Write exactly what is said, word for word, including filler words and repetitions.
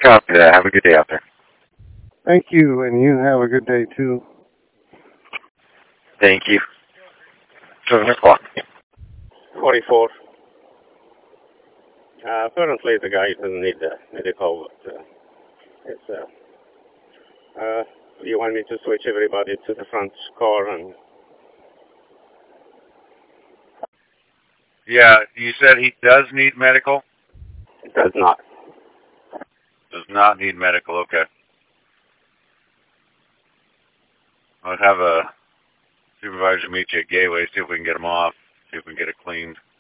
Copy that. Have a good day out there. Thank you, and you have a good day too. Thank you. Seven o'clock. forty-four. Uh, apparently the guy doesn't need the medical, but uh, it's, uh, uh, you want me to switch everybody to the front car and... Yeah, you said he does need medical? It does not. Does not need medical, okay. I'll have a supervisor meet you at Gateway, see if we can get him off, see if we can get it cleaned.